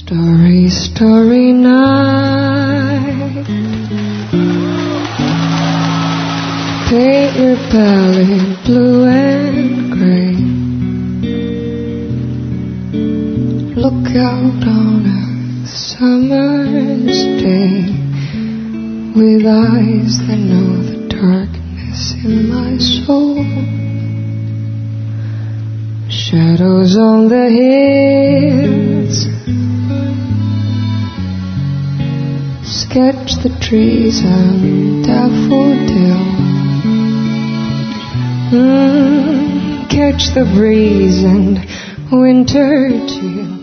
Starry, starry night. Paint your palette blue and gray. Look out on a summer's day with eyes that know the darkness in my soul. Shadows on the hills sketch the trees and daffodils. Catch the breeze and winter chill.